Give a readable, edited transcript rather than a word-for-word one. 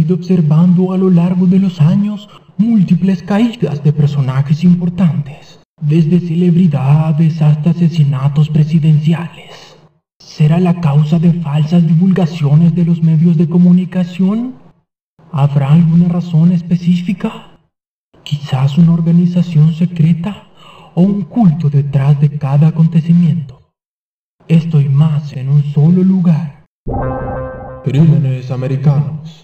ido observando a lo largo de los años múltiples caídas de personajes importantes, desde celebridades hasta asesinatos presidenciales. ¿Será la causa de falsas divulgaciones de los medios de comunicación? ¿Habrá alguna razón específica? ¿Quizás una organización secreta o un culto detrás de cada acontecimiento? Esto y más en un solo lugar. Crímenes americanos.